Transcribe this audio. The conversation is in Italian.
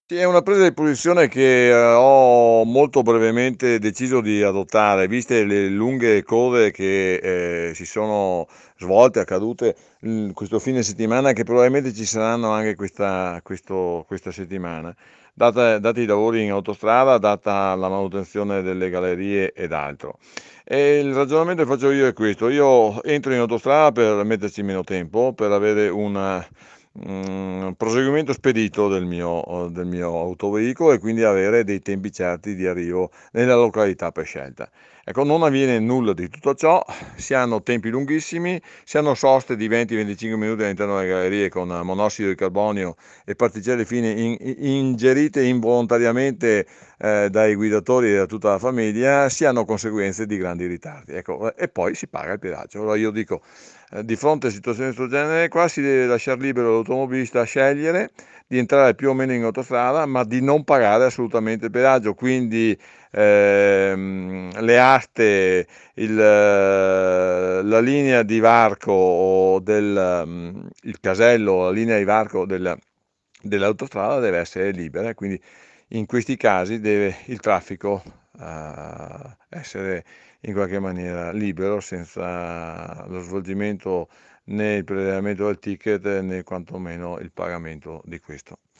Sì, è una presa di posizione che, ho molto brevemente deciso di adottare, viste le lunghe code che, si sono svolte, accadute, questo fine settimana, che probabilmente ci saranno anche questa settimana, dati i lavori in autostrada, data la manutenzione delle gallerie ed altro. E il ragionamento che faccio io è questo: io entro in autostrada per metterci meno tempo, per avere un proseguimento spedito del mio autoveicolo e quindi avere dei tempi certi di arrivo nella località prescelta. Ecco, non avviene nulla di tutto ciò, si hanno tempi lunghissimi, si hanno soste di 20, 25 minuti all'interno delle gallerie con monossido di carbonio e particelle fine ingerite involontariamente dai guidatori e da tutta la famiglia, si hanno conseguenze di grandi ritardi. Ecco, e poi si paga il pedaggio. Allora io dico, di fronte a situazioni di questo genere qua si deve lasciar libero l'automobilista a scegliere di entrare più o meno in autostrada, ma di non pagare assolutamente il pedaggio. Quindi le aste, la linea di varco o il casello, la linea di varco dell'autostrada deve essere libera, e quindi in questi casi deve il traffico essere in qualche maniera libero, senza lo svolgimento né il prelevamento del ticket né quantomeno il pagamento di questo.